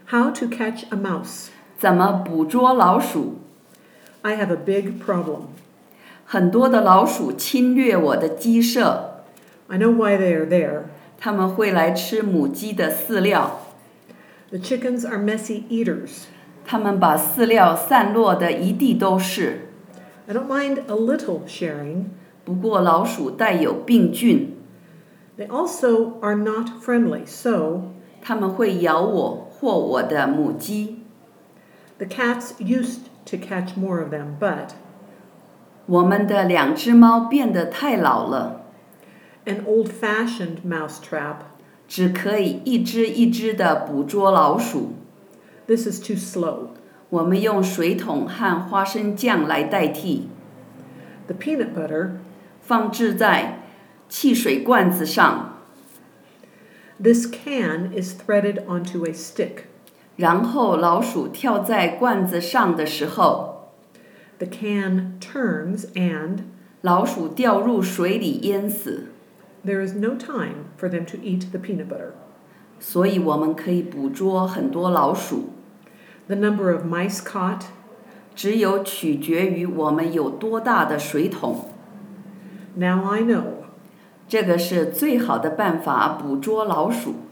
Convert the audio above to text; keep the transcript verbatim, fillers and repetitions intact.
How to catch a mouse. 怎么捕捉老鼠？ I have a big problem. 很多的老鼠侵略我的鸡舍， I know why they are there. 它们会来吃母鸡的饲料， The chickens are messy eaters. 它们把饲料散落的一地都是。 I don't mind a little sharing. 不过老鼠带有病菌， They also are not friendly, so 它们会咬我或我的母鸡。 the cats used to catch more of them, but 我们的两只猫变得太老了， an old-fashioned mousetrap. 只可以一只一只的捕捉老鼠。 This is too slow. 我们用水桶和花生酱来代替， The peanut butter. 放置在汽水罐子上， This can is threaded onto a stick. 然后老鼠跳在罐子上的时候， The can turns and 老鼠掉入水里淹死。 there is no time for them to eat the peanut butter. 所以我们可以捕捉很多老鼠， The number of mice caught. 只有取决于我们有多大的水桶。 Now I know. 这个是最好的办法捕捉老鼠。